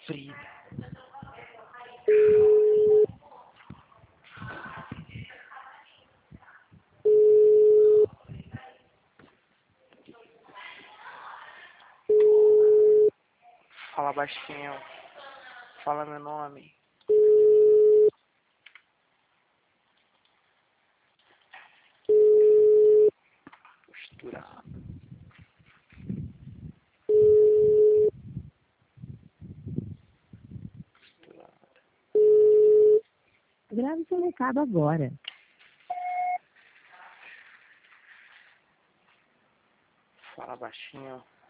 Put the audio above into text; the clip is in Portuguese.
Frida. Fala baixinho. Fala meu nome. Posturado. Grave seu recado agora. Fala baixinho.